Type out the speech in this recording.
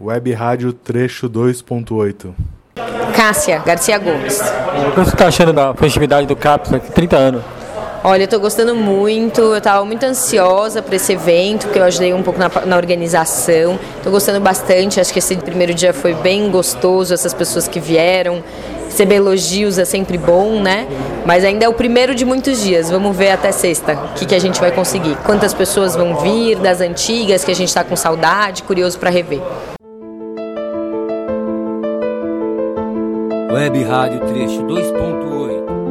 Web Rádio Trecho 2.8. Cássia Garcia Gomes. O que você está achando da festividade do CAPS aqui, 30 anos? Olha, eu estou gostando muito, eu estava muito ansiosa para esse evento, porque eu ajudei um pouco na organização. Estou gostando bastante, acho que esse primeiro dia foi bem gostoso, essas pessoas que vieram. Receber elogios é sempre bom, né? Mas ainda é o primeiro de muitos dias, vamos ver até sexta o que a gente vai conseguir. Quantas pessoas vão vir, das antigas, que a gente está com saudade, curioso para rever. Web Rádio Trecho 2.8.